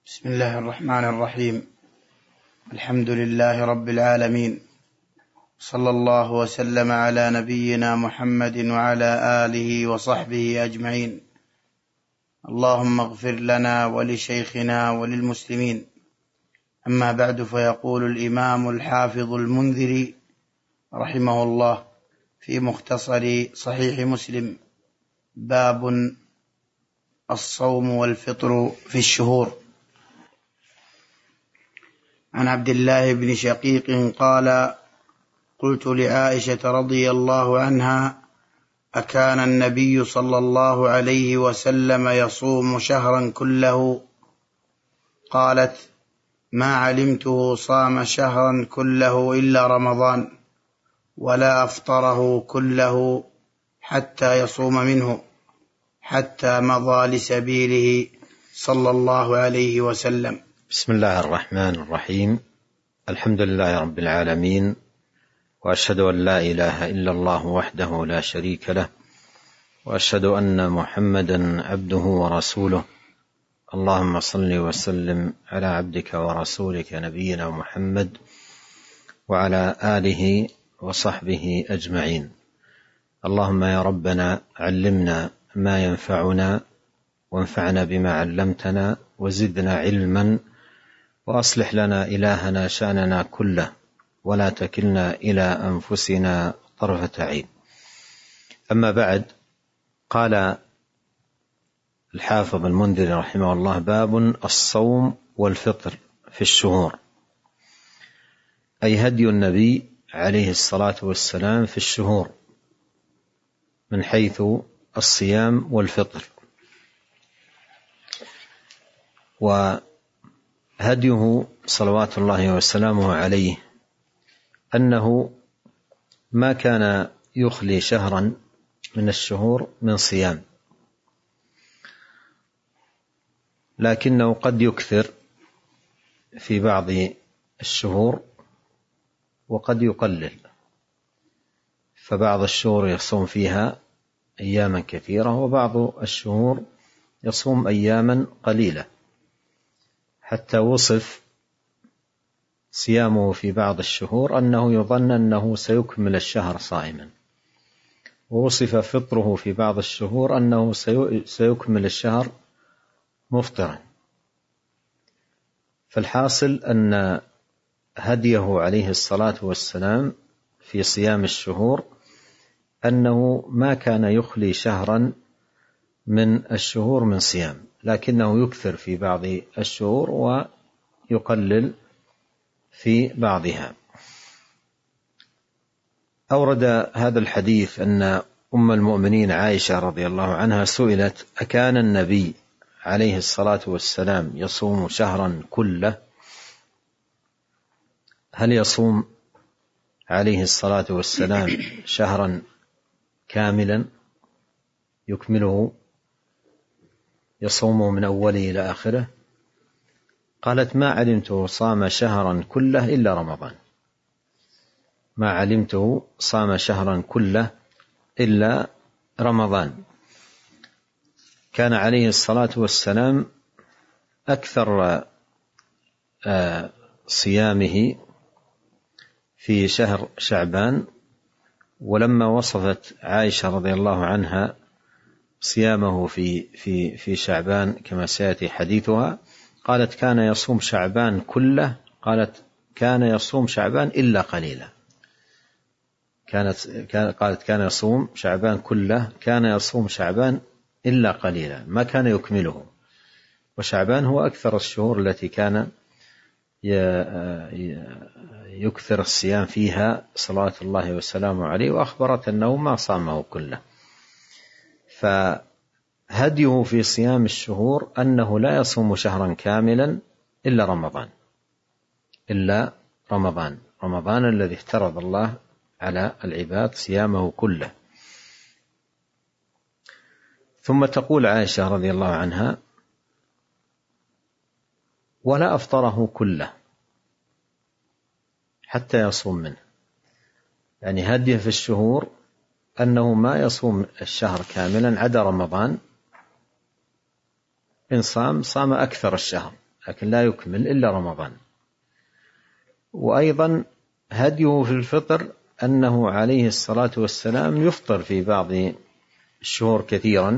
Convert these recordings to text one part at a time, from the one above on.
بسم الله الرحمن الرحيم. الحمد لله رب العالمين، صلى الله وسلم على نبينا محمد وعلى آله وصحبه أجمعين. اللهم اغفر لنا ولشيخنا وللمسلمين. أما بعد، فيقول الإمام الحافظ المنذري رحمه الله في مختصر صحيح مسلم: باب الصوم والفطر في الشهور. عن عبد الله بن شقيق قال: قلت لعائشة رضي الله عنها: أكان النبي صلى الله عليه وسلم يصوم شهرا كله؟ قالت: ما علمته صام شهرا كله إلا رمضان، ولا أفطره كله حتى يصوم منه، حتى مضى لسبيله صلى الله عليه وسلم. بسم الله الرحمن الرحيم. الحمد لله رب العالمين، وأشهد أن لا إله إلا الله وحده لا شريك له، وأشهد أن محمدا عبده ورسوله. اللهم صل وسلم على عبدك ورسولك نبينا محمد وعلى آله وصحبه أجمعين. اللهم يا ربنا علمنا ما ينفعنا، وانفعنا بما علمتنا، وزدنا علما، وأصلح لنا إلهنا شأننا كله، ولا تكلنا إلى أنفسنا طرفة عين. أما بعد، قال الحافظ المنذري رحمه الله: باب الصوم والفطر في الشهور، أي هدي النبي عليه الصلاة والسلام في الشهور من حيث الصيام والفطر. وهديه صلوات الله وسلامه عليه أنه ما كان يخلي شهرا من الشهور من صيام، لكنه قد يكثر في بعض الشهور وقد يقلل، فبعض الشهور يصوم فيها أياما كثيرة، وبعض الشهور يصوم أياما قليلة، حتى وصف صيامه في بعض الشهور أنه يظن أنه سيكمل الشهر صائما، ووصف فطره في بعض الشهور أنه سيكمل الشهر مفطرا. فالحاصل أن هديه عليه الصلاة والسلام في صيام الشهور أنه ما كان يخلي شهرا من الشهور من صيام، لكنه يكثر في بعض الشهور ويقلل في بعضها. أورد هذا الحديث أن أم المؤمنين عائشة رضي الله عنها سئلت: أكان النبي عليه الصلاة والسلام يصوم شهرا كله؟ هل يصوم عليه الصلاة والسلام شهرا كاملا يكمله، يصومه من أوله إلى آخره؟ قالت: ما علمته صام شهرا كله إلا رمضان. ما علمته صام شهرا كله إلا رمضان. كان عليه الصلاة والسلام أكثر صيامه في شهر شعبان، ولما وصفت عائشة رضي الله عنها صيامه في شعبان كما سيأتي حديثها، قالت: كان يصوم شعبان كله. قالت: كان يصوم شعبان إلا قليلا. قالت: كان يصوم شعبان كله، كان يصوم شعبان إلا قليلا، ما كان يكمله. وشعبان هو أكثر الشهور التي كان يكثر الصيام فيها صلوات الله وسلامه عليه، وأخبرت أنه ما صامه كله. فهديه في صيام الشهور أنه لا يصوم شهرا كاملا إلا رمضان الذي افترض الله على العباد صيامه كله. ثم تقول عائشة رضي الله عنها: ولا أفطره كله حتى يصوم منه. يعني هديه في الشهور أنه ما يصوم الشهر كاملا عدا رمضان، إن صام أكثر الشهر لكن لا يكمل إلا رمضان. وأيضا هديه في الفطر أنه عليه الصلاة والسلام يفطر في بعض الشهور كثيرا،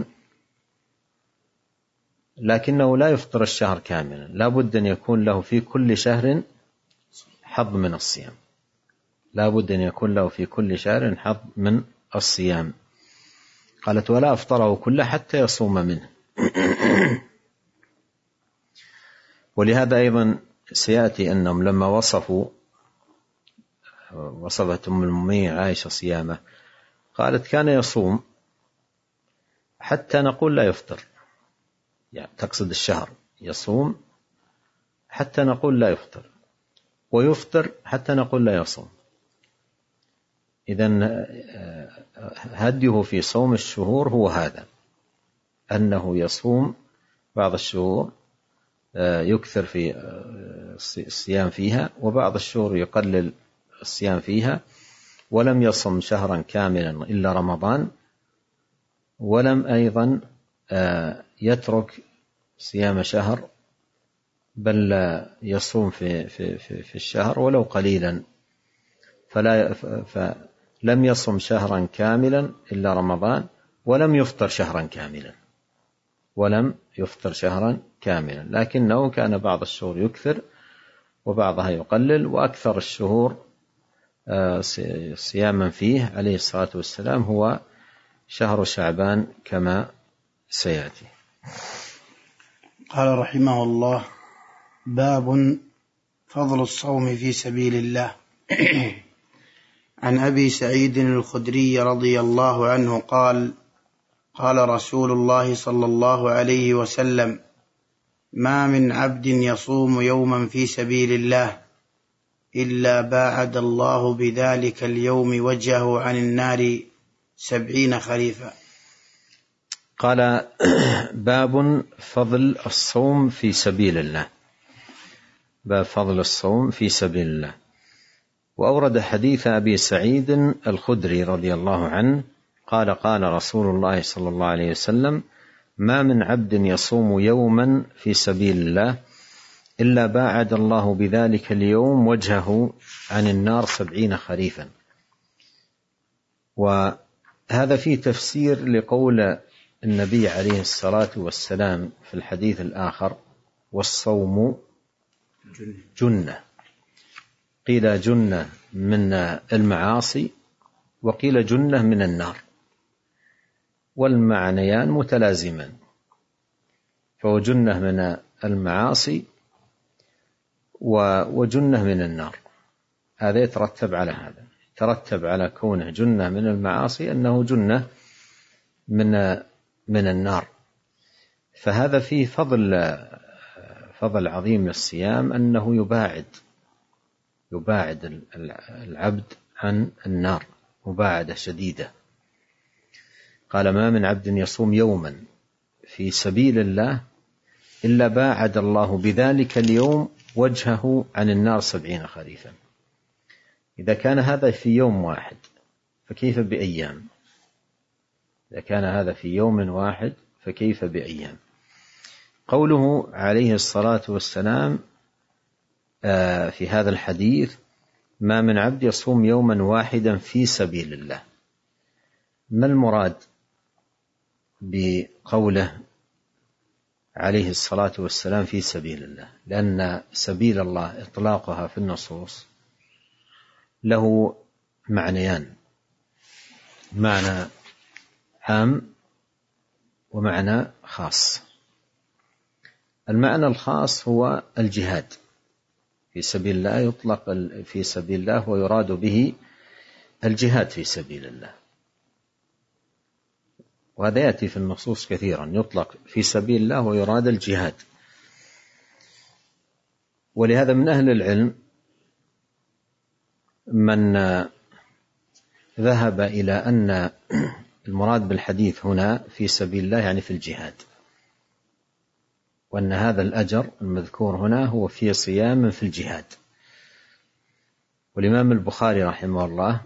لكنه لا يفطر الشهر كاملا، لا بد أن يكون له في كل شهر حظ من الصيام، لا بد أن يكون له في كل شهر حظ من الصيام. قالت ولا أفطره كله حتى يصوم منه. ولهذا أيضا سيأتي أنهم لما وصفت أم المؤمنين عائشة صيامه، قالت كان يصوم حتى نقول لا يفطر، يعني تقصد الشهر، يصوم حتى نقول لا يفطر، ويفطر حتى نقول لا يصوم. إذن هديه في صوم الشهور هو هذا، أنه يصوم بعض الشهور يكثر في الصيام فيها، وبعض الشهور يقلل الصيام فيها، ولم يصم شهرا كاملا إلا رمضان، ولم أيضا يترك صيام شهر، بل يصوم في الشهر ولو قليلا، فلم يصم شهرا كاملا إلا رمضان، ولم يفطر شهرا كاملا، لكنه كان بعض الشهور يكثر وبعضها يقلل، وأكثر الشهور صياما فيه عليه الصلاة والسلام هو شهر شعبان كما سيأتي. قال رحمه الله: باب فضل الصوم في سبيل الله. عن أبي سعيد الخدري رضي الله عنه قال: قال رسول الله صلى الله عليه وسلم: ما من عبد يصوم يوما في سبيل الله إلا باعد الله بذلك اليوم وجهه عن النار 70 خريفا. قال: باب فضل الصوم في سبيل الله. باب فضل الصوم في سبيل الله. وأورد حديث أبي سعيد الخدري رضي الله عنه قال: قال رسول الله صلى الله عليه وسلم: ما من عبد يصوم يوما في سبيل الله إلا باعد الله بذلك اليوم وجهه عن النار 70 خريفا. وهذا فيه تفسير لقول النبي عليه الصلاة والسلام في الحديث الآخر: والصوم جنة. قيل جنة من المعاصي، وقيل جنة من النار، والمعنيان متلازمان، فهو جنة من المعاصي وجنة من النار. هذا يترتب على هذا، يترتب على كونه جنة من المعاصي أنه جنة من النار. فهذا فيه فضل عظيم للصيام، أنه يباعد العبد عن النار مباعدة شديدة. قال: ما من عبد يصوم يوما في سبيل الله إلا باعد الله بذلك اليوم وجهه عن النار 70 خريفا. إذا كان هذا في يوم واحد فكيف بأيام؟ إذا كان هذا في يوم واحد فكيف بأيام؟ قوله عليه الصلاة والسلام في هذا الحديث: ما من عبد يصوم يوما واحدا في سبيل الله، ما المراد بقوله عليه الصلاة والسلام في سبيل الله؟ لأن سبيل الله إطلاقها في النصوص له معنيان: معنى عام ومعنى خاص. المعنى الخاص هو الجهاد في سبيل الله، يطلق في سبيل الله ويراد به الجهاد في سبيل الله، وهذا يأتي في النصوص كثيرا، يطلق في سبيل الله ويراد الجهاد. ولهذا من أهل العلم من ذهب إلى أن المراد بالحديث هنا في سبيل الله يعني في الجهاد، وأن هذا الأجر المذكور هنا هو في صيام في الجهاد. والإمام البخاري رحمه الله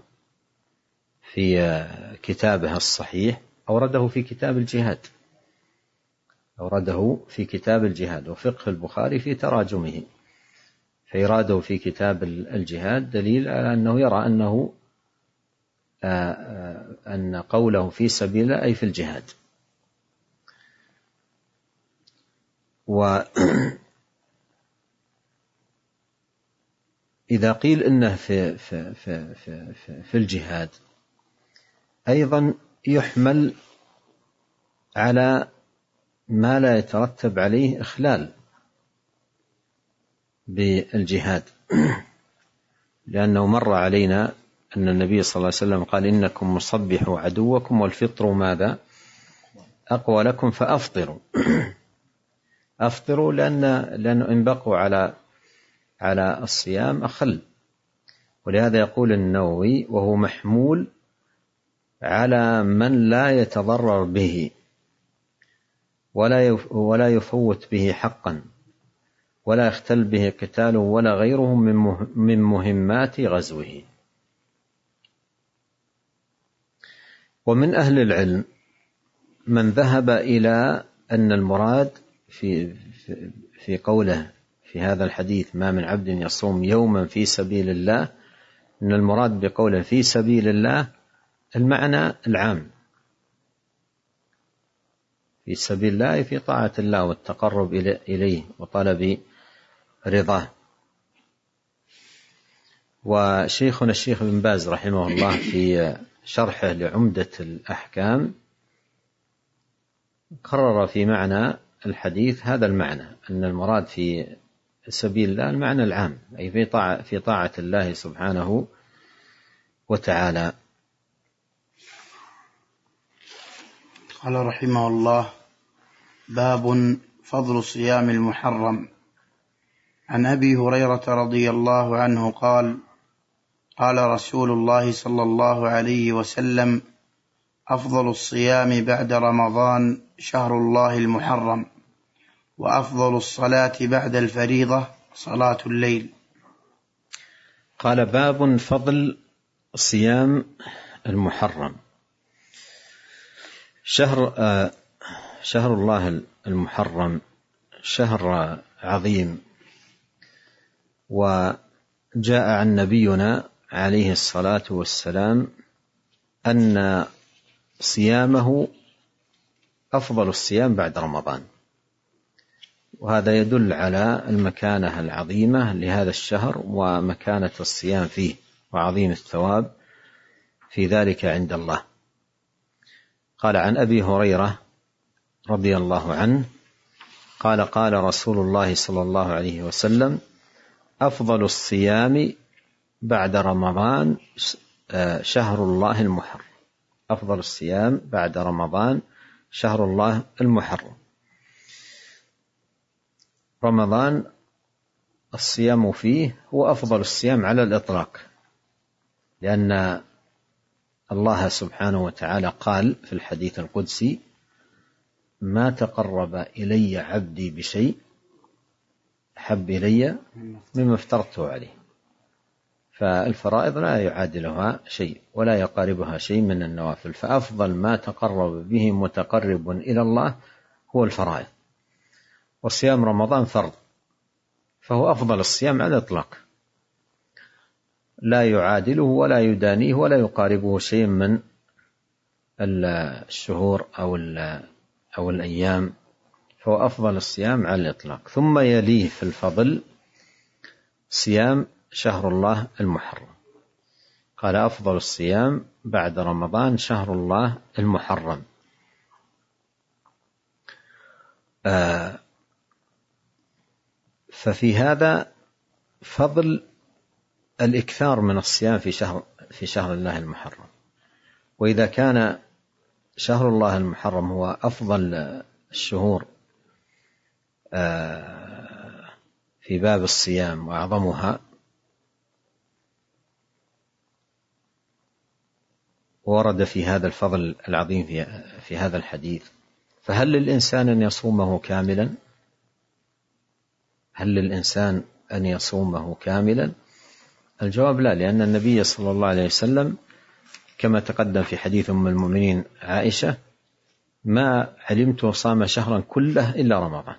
في كتابه الصحيح أورده في كتاب الجهاد، أورده في كتاب الجهاد، وفقه البخاري في تراجمه، فإراده في كتاب الجهاد دليل على أنه يرى أن قوله في سبيل الله أي في الجهاد. وإذا قيل إنه في الجهاد أيضا يحمل على ما لا يترتب عليه إخلال بالجهاد، لأنه مر علينا أن النبي صلى الله عليه وسلم قال إنكم مصبحوا عدوكم والفطر ماذا أقوى لكم فأفطروا. أفطروا لأنه إن بقوا على الصيام أخل. ولهذا يقول النووي وهو محمول على من لا يتضرر به ولا يفوت به حقا ولا يختل به قتال ولا غيره من مهمات غزوه. ومن أهل العلم من ذهب إلى أن المراد في قوله في هذا الحديث ما من عبد يصوم يوما في سبيل الله، أن المراد بقوله في سبيل الله المعنى العام، في سبيل الله في طاعة الله والتقرب إليه وطلب رضاه. وشيخنا الشيخ بن باز رحمه الله في شرحه لعمدة الأحكام قرر في معنى الحديث هذا المعنى، أن المراد في سبيل الله المعنى العام، أي في طاعة الله سبحانه وتعالى. قال رحمه الله: باب فضل صيام المحرم. عن أبي هريرة رضي الله عنه قال: قال رسول الله صلى الله عليه وسلم: أفضل الصيام بعد رمضان شهر الله المحرم، وأفضل الصلاة بعد الفريضة صلاة الليل. قال: باب فضل صيام المحرم. شهر الله المحرم شهر عظيم، وجاء عن نبينا عليه الصلاة والسلام أن صيامه أفضل الصيام بعد رمضان، وهذا يدل على المكانة العظيمة لهذا الشهر ومكانة الصيام فيه وعظيم الثواب في ذلك عند الله. قال: عن أبي هريرة رضي الله عنه قال: قال رسول الله صلى الله عليه وسلم: أفضل الصيام بعد رمضان شهر الله المحرم. أفضل الصيام بعد رمضان شهر الله المحرم. رمضان الصيام فيه هو أفضل الصيام على الإطلاق، لأن الله سبحانه وتعالى قال في الحديث القدسي: ما تقرب إلي عبدي بشيء أحب إلي مما افترضته عليه. فالفرائض لا يعادلها شيء ولا يقاربها شيء من النوافل، فأفضل ما تقرب به متقرب إلى الله هو الفرائض، وصيام رمضان فرض، فهو أفضل الصيام على الإطلاق، لا يعادله ولا يدانيه ولا يقاربه شيء من الشهور أو الأيام، فهو أفضل الصيام على الإطلاق. ثم يليه في الفضل صيام شهر الله المحرم. قال: أفضل الصيام بعد رمضان شهر الله المحرم. ففي هذا فضل الإكثار من الصيام في شهر الله المحرم. وإذا كان شهر الله المحرم هو أفضل الشهور في باب الصيام وأعظمها، ورد في هذا الفضل العظيم في هذا الحديث، فهل للإنسان أن يصومه كاملا؟ هل للإنسان أن يصومه كاملا؟ الجواب لا، لأن النبي صلى الله عليه وسلم كما تقدم في حديث أم المؤمنين عائشة ما علمت صام شهرا كله إلا رمضان.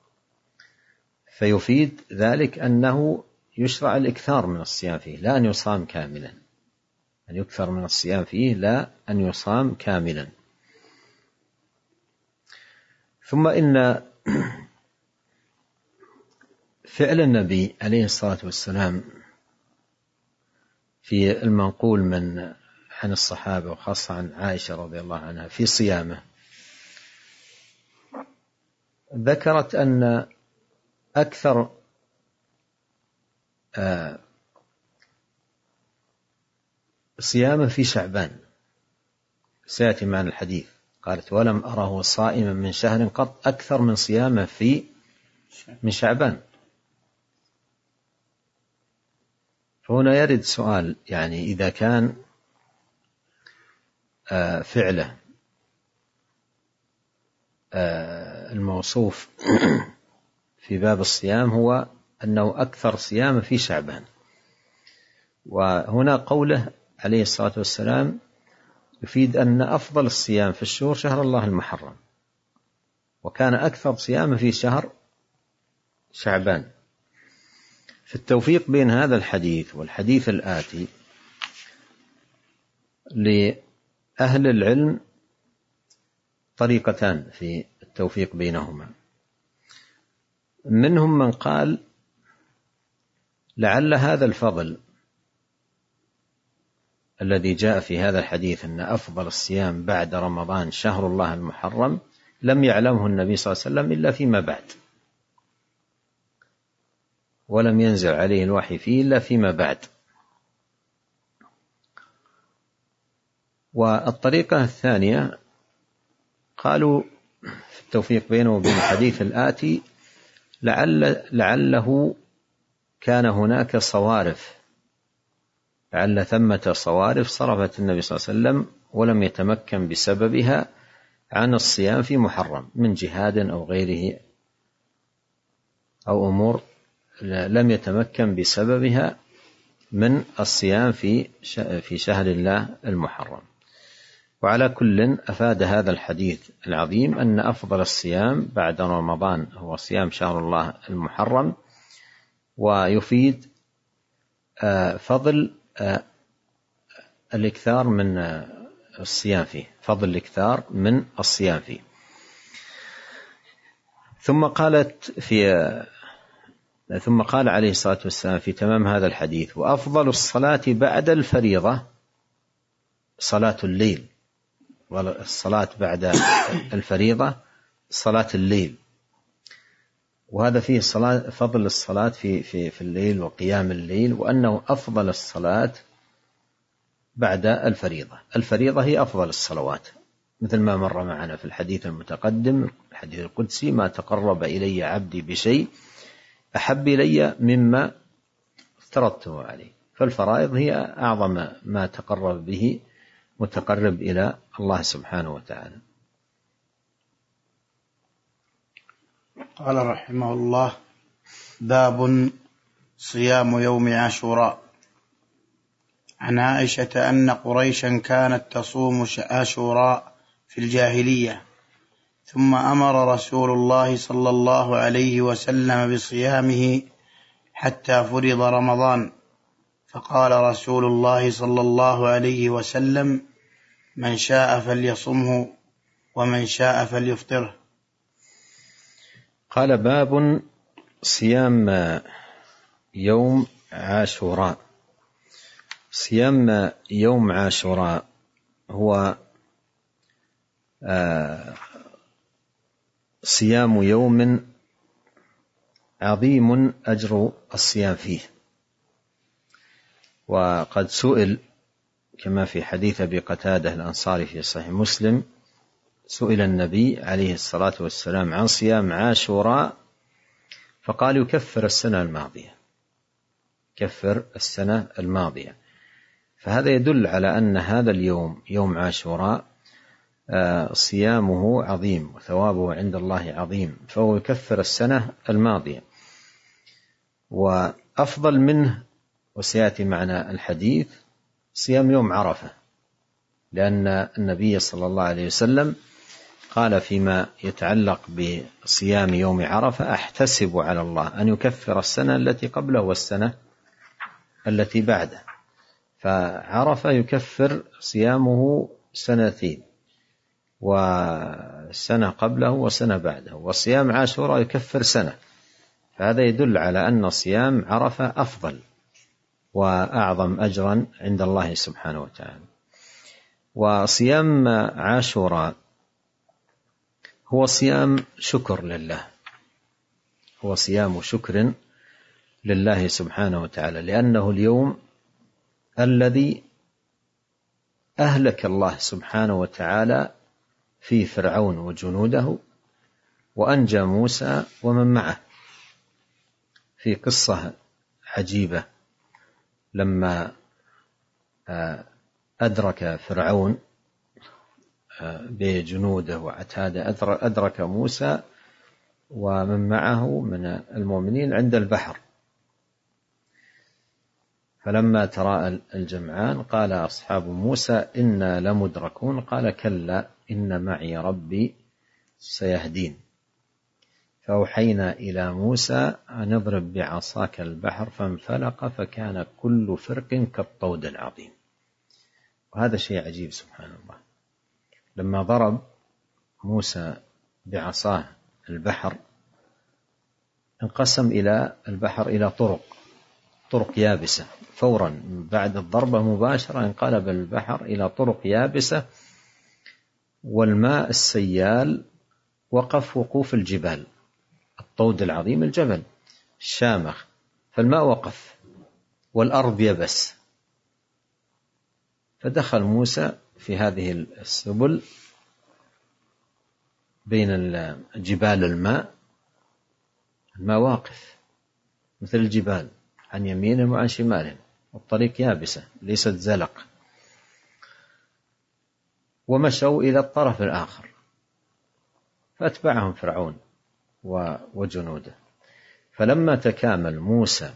فيفيد ذلك أنه يشرع الإكثار من الصيام فيه، لا أن يصام كاملا، أن يكثر من الصيام فيه لا أن يصام كاملا. ثم إن فعل النبي عليه الصلاة والسلام في المنقول عن الصحابة وخاصة عن عائشة رضي الله عنها في صيامه، ذكرت أن أكثر صيامه في شعبان، سيأتي معنا الحديث، قالت ولم أره صائما من شهر قط أكثر من صيامه من شعبان. فهنا يرد سؤال، يعني إذا كان فعله الموصوف في باب الصيام هو أنه أكثر صيام في شعبان، وهنا قوله عليه الصلاة والسلام يفيد أن أفضل الصيام في الشهور شهر الله المحرم، وكان أكثر صيام في شهر شعبان. في التوفيق بين هذا الحديث والحديث الآتي لأهل العلم طريقتان في التوفيق بينهما. منهم من قال لعل هذا الفضل الذي جاء في هذا الحديث أن أفضل الصيام بعد رمضان شهر الله المحرم لم يعلمه النبي صلى الله عليه وسلم إلا فيما بعد، ولم ينزل عليه الوحي فيه إلا فيما بعد. والطريقة الثانية قالوا في التوفيق بينه وبين الحديث الآتي لعله كان هناك صوارف، لعل ثمة صوارف صرفت النبي صلى الله عليه وسلم ولم يتمكن بسببها عن الصيام في محرم من جهاد أو غيره، أو أمور لم يتمكن بسببها من الصيام في شهر الله المحرم. وعلى كل أفاد هذا الحديث العظيم أن أفضل الصيام بعد رمضان هو صيام شهر الله المحرم، ويفيد فضل الإكثار من الصيام فيه، فضل الإكثار من الصيام فيه. ثم قال عليه الصلاة والسلام في تمام هذا الحديث: وأفضل الصلاة بعد الفريضة صلاة الليل، والصلاة بعد الفريضة صلاة الليل. وهذا فيه فضل الصلاة في الليل وقيام الليل، وأنه أفضل الصلاة بعد الفريضة. الفريضة هي أفضل الصلوات، مثل ما مر معنا في الحديث المتقدم، الحديث القدسي: ما تقرب إلي عبدي بشيء أحب إلي مما افترضته عليه. فالفرائض هي أعظم ما تقرب به متقرب إلى الله سبحانه وتعالى. قال رحمه الله: باب صيام يوم عاشوراء. عن عائشة أن قريشا كانت تصوم عاشوراء في الجاهلية، ثم أمر رسول الله صلى الله عليه وسلم بصيامه حتى فرض رمضان، فقال رسول الله صلى الله عليه وسلم: من شاء فليصمه ومن شاء فليفطره. قال: باب صيام يوم عاشوراء. صيام يوم عاشوراء هو صيام يوم عظيم أجر الصيام فيه. وقد سئل كما في حديث أبي قتادة الأنصاري في صحيح مسلم، سئل النبي عليه الصلاة والسلام عن صيام عاشوراء فقال: يكفر السنة الماضية، كفر السنة الماضية. فهذا يدل على أن هذا اليوم يوم عاشوراء صيامه عظيم وثوابه عند الله عظيم، فهو يكفر السنة الماضية. وأفضل منه، وسيأتي معنا الحديث، صيام يوم عرفة، لأن النبي صلى الله عليه وسلم قال فيما يتعلق بصيام يوم عرفة: أحتسب على الله أن يكفر السنة التي قبله والسنة التي بعده. فعرفة يكفر صيامه سنتين، وسنة قبله وسنة بعده، وصيام عاشوراء يكفر سنة. فهذا يدل على أن صيام عرفة أفضل وأعظم أجرا عند الله سبحانه وتعالى. وصيام عاشوراء هو صيام شكر لله، هو صيام شكر لله سبحانه وتعالى، لأنه اليوم الذي أهلك الله سبحانه وتعالى في فرعون وجنوده، وأنجى موسى ومن معه. في قصة عجيبة لما أدرك فرعون بجنوده وعتاده، أدرك موسى ومن معه من المؤمنين عند البحر، فلما تراءى الجمعان قال أصحاب موسى: إنا لمدركون. قال: كلا إن معي ربي سيهدين. فأوحينا إلى موسى أن اضرب بعصاك البحر فانفلق فكان كل فرق كالطود العظيم. وهذا شيء عجيب سبحان الله. لما ضرب موسى بعصاه البحر انقسم إلى البحر إلى طرق يابسة، فورا بعد الضربة مباشرة انقلب البحر إلى طرق يابسة، والماء السيال وقف وقوف الجبال، الطود العظيم الجبل الشامخ، فالماء وقف والأرض يبس. فدخل موسى في هذه السبل بين جبال الماء واقف مثل الجبال عن يمينهم وعن شمالهم، والطريق يابسة ليست زلق، ومشوا إلى الطرف الآخر، فأتبعهم فرعون وجنوده. فلما تكامل موسى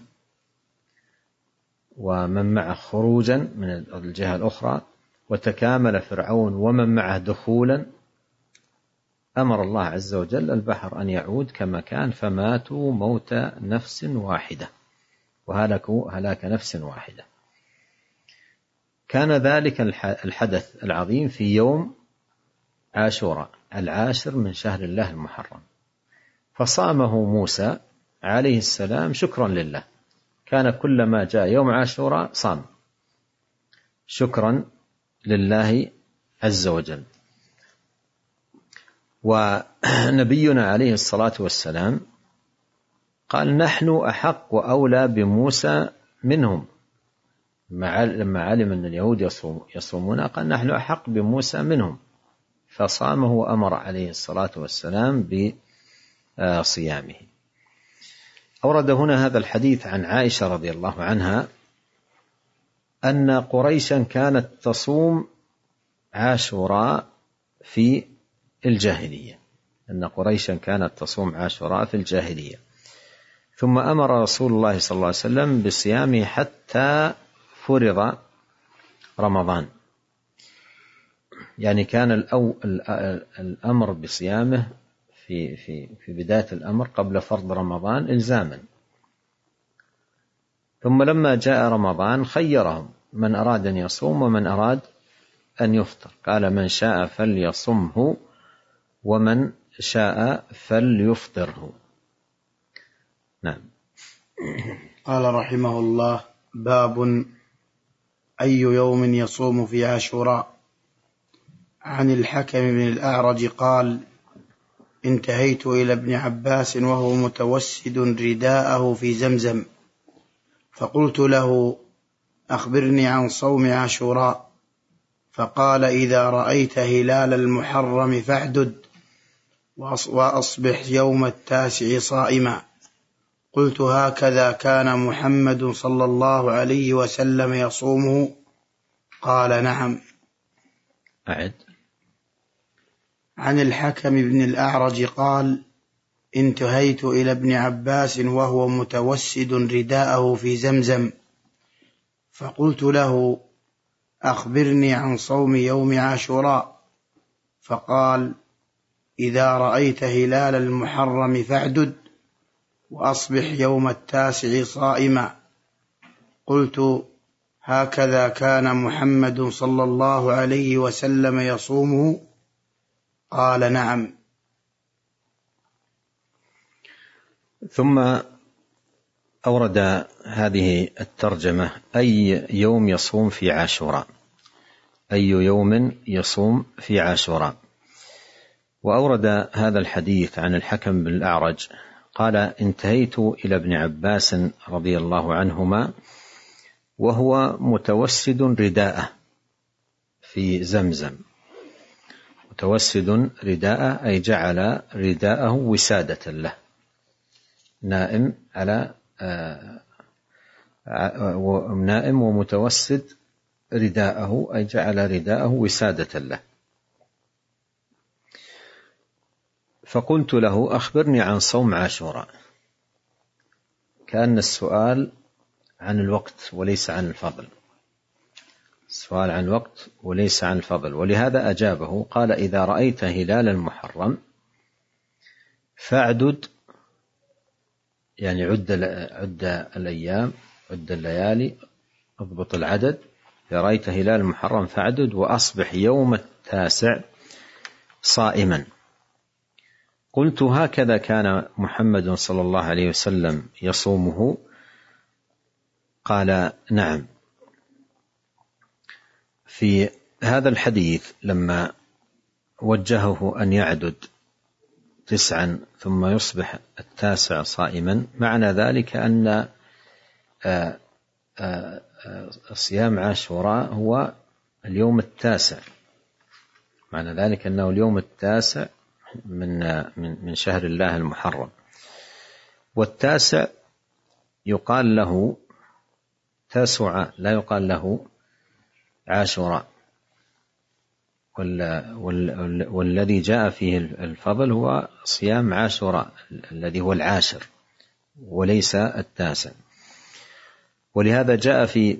ومن معه خروجا من الجهة الأخرى، وتكامل فرعون ومن معه دخولا، أمر الله عز وجل البحر أن يعود كما كان، فماتوا موت نفس واحدة وهلكوا هلاك نفس واحدة. كان ذلك الحدث العظيم في يوم عاشوراء 10 من شهر الله المحرم، فصامه موسى عليه السلام شكرا لله. كان كلما جاء يوم عاشوراء صام شكرا لله عز وجل. ونبينا عليه الصلاة والسلام قال: نحن أحق وأولى بموسى منهم. لما علم أن اليهود يصومون قال: نحن أحق بموسى منهم، فصامه وأمر عليه الصلاة والسلام بصيامه. أورد هنا هذا الحديث عن عائشة رضي الله عنها أن قريشا كانت تصوم عاشوراء في الجاهلية، في الجاهلية، ثم أمر رسول الله صلى الله عليه وسلم بصيامه حتى فرض رمضان. يعني كان الأمر بصيامه في بداية الأمر قبل فرض رمضان إلزاما، ثم لما جاء رمضان خيرهم من أراد أن يصوم ومن أراد أن يفطر، قال: من شاء فليصمه ومن شاء فليفطره. نعم. قال رحمه الله: باب أي يوم يصوم في عاشوراء. عن الحكم بن الأعرج قال: انتهيت إلى ابن عباس وهو متوسد رداءه في زمزم، فقلت له: أخبرني عن صوم عاشوراء. فقال: إذا رأيت هلال المحرم فاعدد، وأصبح يوم 9 صائما. قلت: هكذا كان محمد صلى الله عليه وسلم يصومه؟ قال: نعم. أعد. عن الحكم بن الأعرج قال: انتهيت إلى ابن عباس وهو متوسد رداءه في زمزم، فقلت له: أخبرني عن صوم يوم عاشوراء. فقال: إذا رأيت هلال المحرم فاعدد وأصبح يوم 9 صائما. قلت: هكذا كان محمد صلى الله عليه وسلم يصومه؟ قال: نعم. ثم أورد هذه الترجمة: أي يوم يصوم في عاشوراء، أي يوم يصوم في عاشوراء. وأورد هذا الحديث عن الحكم بن الأعرج قال: انتهيت إلى ابن عباس رضي الله عنهما وهو متوسد رداءه في زمزم. متوسد رداءه أي جعل رداءه وسادة له، نائم ومتوسد رداءه أي جعل رداءه وسادة له. فقلت له: أخبرني عن صوم عاشوراء. كأن السؤال عن الوقت وليس عن الفضل، السؤال عن الوقت وليس عن الفضل. ولهذا أجابه قال: إذا رأيت هلال المحرم فاعدد، يعني عد الأيام، عد الليالي، اضبط العدد. إذا رأيت هلال المحرم فاعدد وأصبح يوم 9 صائما. قلت: هكذا كان محمد صلى الله عليه وسلم يصومه؟ قال: نعم. في هذا الحديث لما وجهه أن يعدد 9 ثم يصبح 9 صائما، معنى ذلك أن صيام عاشوراء هو اليوم 9، معنى ذلك أنه اليوم 9 من شهر الله المحرم. والتاسع يقال له تاسعاء، لا يقال له عاشوراء. والذي جاء فيه الفضل هو صيام عاشوراء الذي هو 10 وليس 9. ولهذا جاء في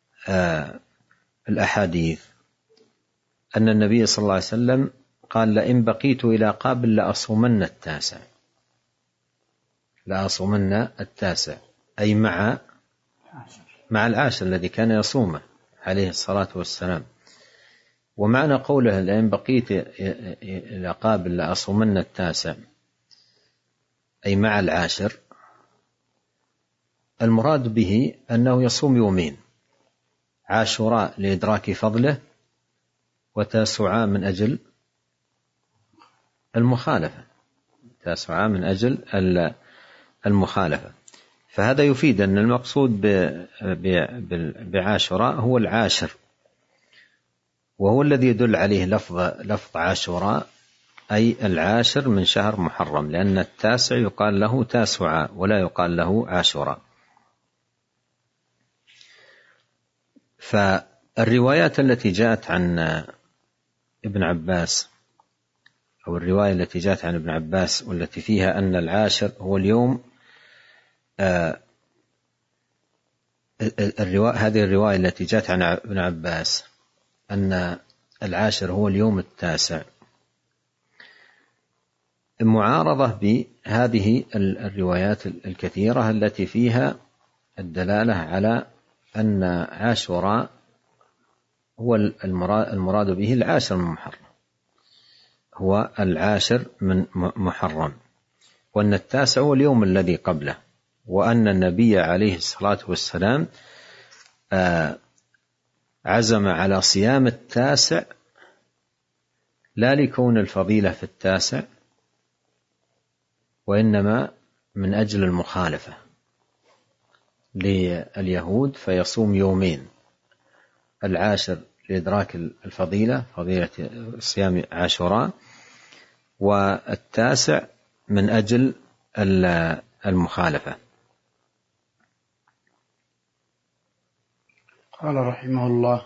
الأحاديث أن النبي صلى الله عليه وسلم قال: لئن بقيت إلى قابل لأصومن 9، لأصومن 9، أي مع 10 الذي كان يصومه عليه الصلاة والسلام. ومعنى قوله لئن بقيت إلى قابل لأصومن 9 أي مع 10، المراد به أنه يصوم يومين: عاشوراء لإدراك فضله، وتاسعاء من أجل المخالفة، تاسعاء من أجل المخالفة. فهذا يفيد أن المقصود بعاشوراء هو 10، وهو الذي يدل عليه لفظ عاشوراء أي 10 من شهر محرم، لأن 9 يقال له تاسعاء ولا يقال له عاشوراء. فالروايات التي جاءت عن ابن عباس، أو الرواية التي جاءت عن ابن عباس والتي فيها أن 10 هو اليوم، هذه الرواية التي جاءت عن ابن عباس أن 10 هو اليوم 9 معارضة بهذه الروايات الكثيرة التي فيها الدلالة على أن عاشوراء هو المراد به 10 من محرم، هو 10 من محرم، وأن 9 هو اليوم الذي قبله، وأن النبي عليه الصلاة والسلام عزم على صيام 9 لا لكون الفضيلة في 9، وإنما من أجل المخالفة لليهود، فيصوم يومين: 10 لإدراك الفضيلة، فضيلة صيام عاشوراء، و9 من أجل المخالفة. قال رحمه الله: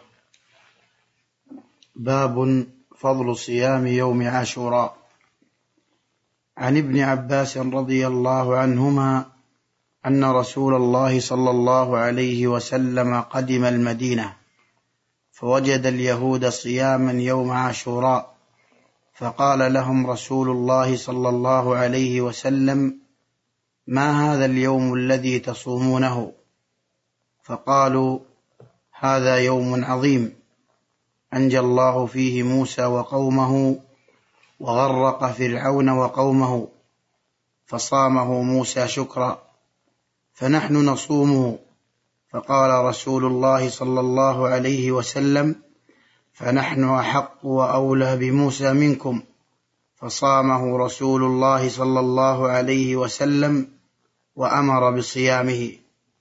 باب فضل صيام يوم عاشوراء. عن ابن عباس رضي الله عنهما أن رسول الله صلى الله عليه وسلم قدم المدينة فوجد اليهود صياما يوم عاشوراء، فقال لهم رسول الله صلى الله عليه وسلم: ما هذا اليوم الذي تصومونه؟ فقالوا: هذا يوم عظيم أنجى الله فيه موسى وقومه وغرق فرعون وقومه، فصامه موسى شكرا، فنحن نصومه. فقال رسول الله صلى الله عليه وسلم: فنحن أحق وأولى بموسى منكم. فصامه رسول الله صلى الله عليه وسلم وأمر بصيامه.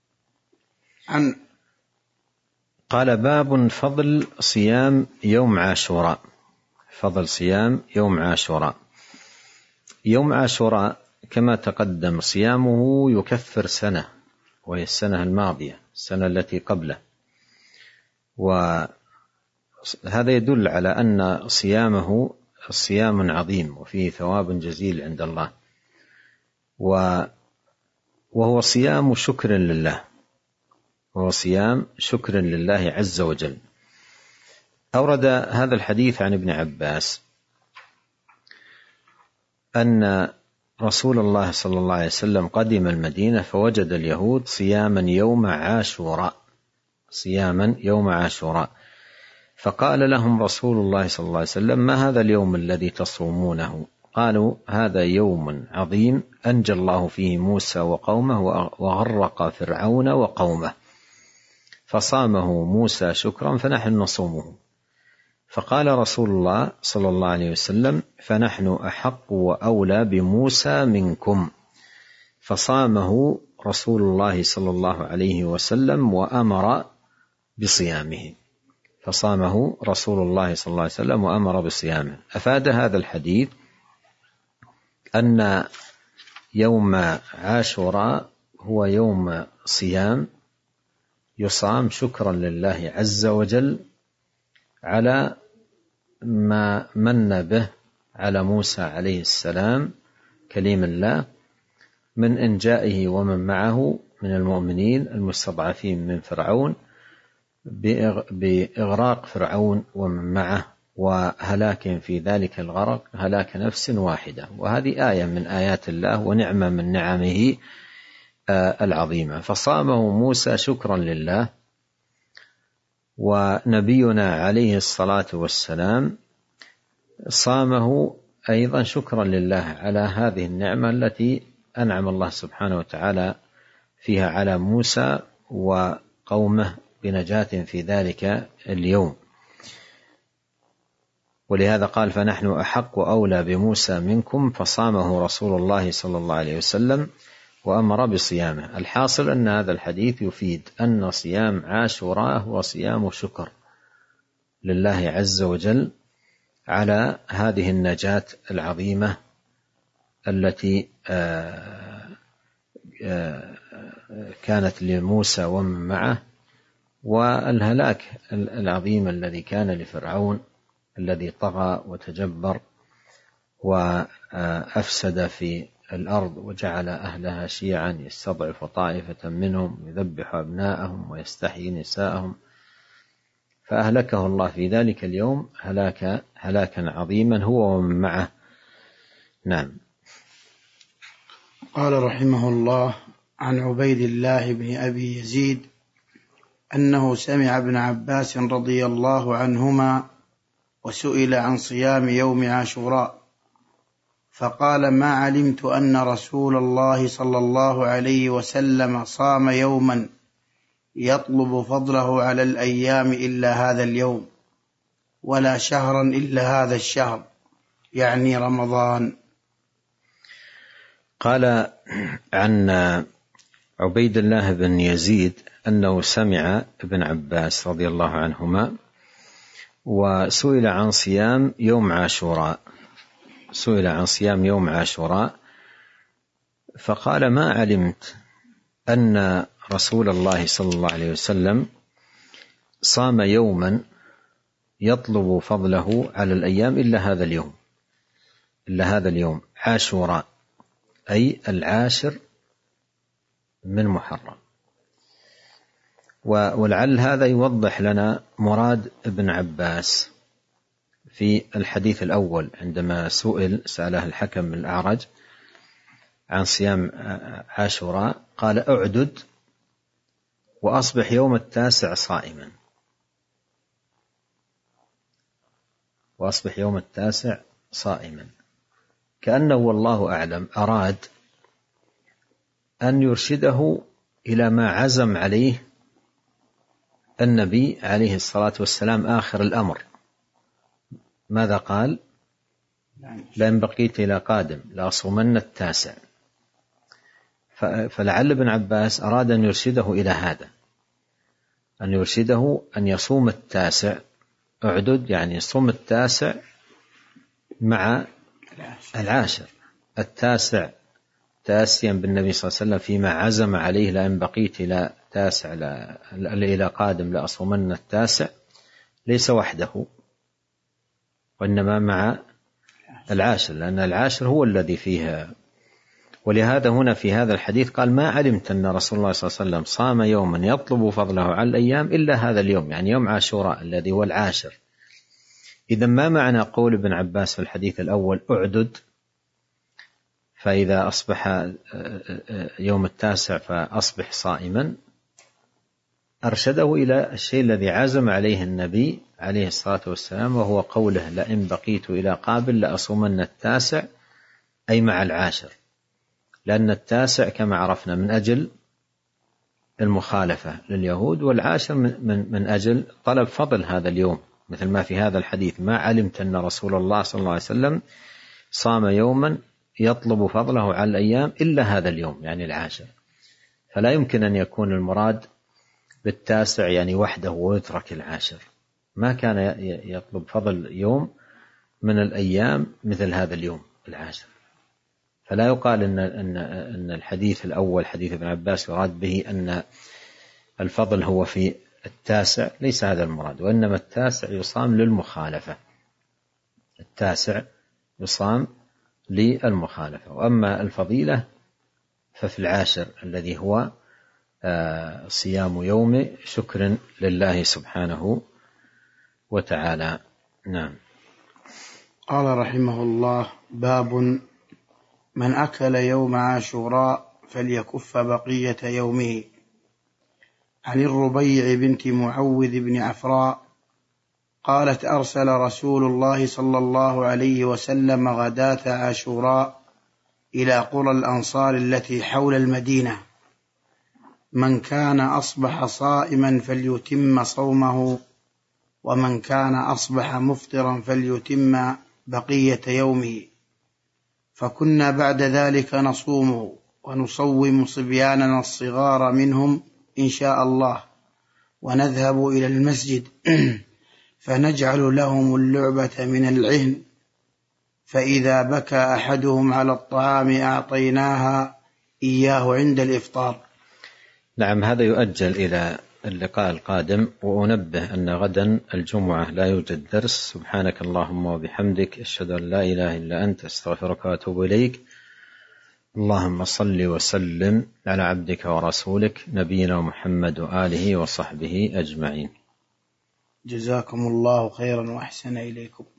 قال: باب فضل صيام يوم عاشوراء. فضل صيام يوم عاشوراء. يوم عاشوراء كما تقدم صيامه يكفر سنة، وهي السنة الماضية، السنة التي قبله، وهذا يدل على أن صيامه صيام عظيم وفيه ثواب جزيل عند الله، وهو صيام شكر لله، وهو صيام شكر لله عز وجل. أورد هذا الحديث عن ابن عباس أن رسول الله صلى الله عليه وسلم قدم المدينة فوجد اليهود صياما يوم عاشوراء، صياما يوم عاشوراء، فقال لهم رسول الله صلى الله عليه وسلم: ما هذا اليوم الذي تصومونه؟ قالوا: هذا يوم عظيم أنجى الله فيه موسى وقومه وغرق فرعون وقومه، فصامه موسى شكرا فنحن نصومه. فقال رسول الله صلى الله عليه وسلم: فنحن أحق وأولى بموسى منكم. فصامه رسول الله صلى الله عليه وسلم وأمر بصيامه. فصامه رسول الله صلى الله عليه وسلم وأمر بصيامه. أفاد هذا الحديث أن يوم عاشوراء هو يوم صيام يصام شكرا لله عز وجل على ما من به على موسى عليه السلام كليم الله من إنجائه ومن معه من المؤمنين المستضعفين من فرعون، بإغراق فرعون ومن معه وهلاك في ذلك الغرق هلاك نفس واحدة. وهذه آية من آيات الله ونعمة من نعمه العظيمة. فصامه موسى شكرا لله، ونبينا عليه الصلاة والسلام صامه أيضا شكرا لله على هذه النعمة التي أنعم الله سبحانه وتعالى فيها على موسى وقومه بنجاة في ذلك اليوم. ولهذا قال: فنحن أحق وأولى بموسى منكم. فصامه رسول الله صلى الله عليه وسلم وأمر بصيامه. الحاصل أن هذا الحديث يفيد أن صيام عاشوراء هو صيام شكر لله عز وجل على هذه النجاة العظيمة التي كانت لموسى ومن معه، والهلاك العظيم الذي كان لفرعون الذي طغى وتجبر وأفسد في الأرض وجعل أهلها شيعا يستضعف طائفة منهم يذبح أبناءهم ويستحيي نساءهم، فأهلكه الله في ذلك اليوم هلاكا عظيما هو ومن معه. نعم. قال رحمه الله: عن عبيد الله بن أبي يزيد أنه سمع ابن عباس رضي الله عنهما وسئل عن صيام يوم عاشوراء فقال: ما علمت أن رسول الله صلى الله عليه وسلم صام يوما يطلب فضله على الأيام إلا هذا اليوم، ولا شهرا إلا هذا الشهر، يعني رمضان. قال عن عبيد الله بن يزيد أنه سمع ابن عباس رضي الله عنهما وسئل عن صيام يوم عاشوراء، سئل عن صيام يوم عاشوراء فقال: ما علمت أن رسول الله صلى الله عليه وسلم صام يوما يطلب فضله على الأيام إلا هذا اليوم عاشوراء، أي العاشر من محرم. ولعل هذا يوضح لنا مراد ابن عباس في الحديث الأول عندما سأله الحكم بن الأعرج عن صيام عاشوراء قال أعدد وأصبح يوم التاسع صائما، وأصبح يوم التاسع صائما، كأنه والله أعلم أراد أن يرشده إلى ما عزم عليه النبي عليه الصلاة والسلام آخر الأمر. ماذا قال؟ لئن بقيت إلى قادم لأصومن التاسع. فلعل ابن عباس أراد أن يرشده إلى هذا، أن يرشده أن يصوم التاسع، أعدد يعني يصوم التاسع مع العاشر، التاسع تاسيا بالنبي صلى الله عليه وسلم فيما عزم عليه لئن بقيت إلى تاسع إلى قادم لأصومن التاسع، ليس وحده وإنما مع العاشر، لأن العاشر هو الذي فيها. ولهذا هنا في هذا الحديث قال ما علمت أن رسول الله صلى الله عليه وسلم صام يوما يطلب فضله على الأيام إلا هذا اليوم، يعني يوم عاشوراء الذي هو العاشر. إذا ما معنى قول ابن عباس في الحديث الأول أعدد، فإذا أصبح يوم التاسع فأصبح صائما، أرشده إلى الشيء الذي عزم عليه النبي عليه الصلاة والسلام، وهو قوله لئن بقيت إلى قابل لأصومن التاسع، أي مع العاشر، لأن التاسع كما عرفنا من أجل المخالفة لليهود، والعاشر من أجل طلب فضل هذا اليوم، مثل ما في هذا الحديث ما علمت أن رسول الله صلى الله عليه وسلم صام يوما يطلب فضله على الأيام إلا هذا اليوم، يعني العاشر. فلا يمكن أن يكون المراد بالتاسع يعني وحده ويترك العاشر، ما كان يطلب فضل يوم من الأيام مثل هذا اليوم العاشر. فلا يقال أن الحديث الأول حديث ابن عباس يراد به أن الفضل هو في التاسع، ليس هذا المراد، وإنما التاسع يصام للمخالفة، التاسع يصام للمخالفة، وأما الفضيلة ففي العاشر الذي هو صيام يوم شكر لله سبحانه وتعالى. نعم. قال رحمه الله: باب من أكل يوم عاشوراء فليكف بقية يومه. عن الربيع بنت معوذ بن عفراء قالت: أرسل رسول الله صلى الله عليه وسلم غداة عاشوراء إلى قرى الأنصار التي حول المدينة: من كان أصبح صائما فليتم صومه، ومن كان أصبح مفطرا فليتم بقية يومه. فكنا بعد ذلك نصومه ونصوم صبياننا الصغار منهم إن شاء الله، ونذهب إلى المسجد فنجعل لهم اللعبة من العهن، فإذا بكى أحدهم على الطعام أعطيناها إياه عند الإفطار. نعم، هذا يؤجل إلى اللقاء القادم. وأنبه أن غدا الجمعة لا يوجد درس. سبحانك اللهم وبحمدك، أشهد أن لا إله إلا أنت، أستغفرك وأتوب إليك. اللهم صل وسلم على عبدك ورسولك نبينا محمد وآله وصحبه أجمعين. جزاكم الله خيرا وأحسن إليكم.